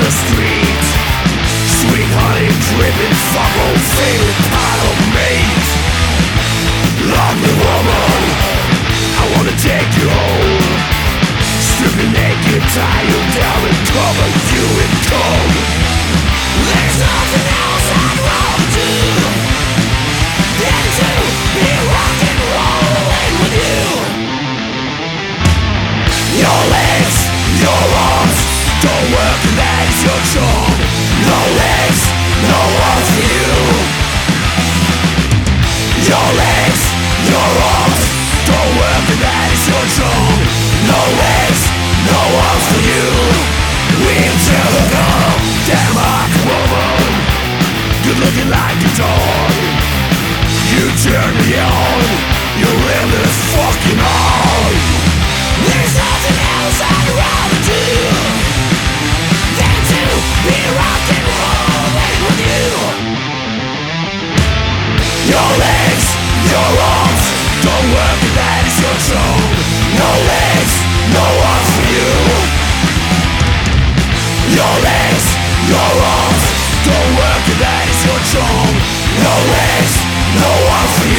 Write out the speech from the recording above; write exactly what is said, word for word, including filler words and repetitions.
the street. Sweet honey dripping from your favorite pot of meat. Lovely woman, I wanna take you home. Strip you naked, tie you down and cover you in cold. There's nothing else I'd rather do than to be rock and rolling with you. Your legs, your arms don't work and that is your charm. No legs, no arms for you. Your legs, your arms don't work and that is your charm. No legs, no arms for you. We'll never come. Damn hot woman, good looking like a dog. You turn me on, you really is fucking on. There's nothing else I'd rather do than to be rock and rolling with you. Your legs, your arms don't work and that is your charm. No legs, no arms for you. Your legs, your arms don't work and that is your charm. No legs, no arms for you.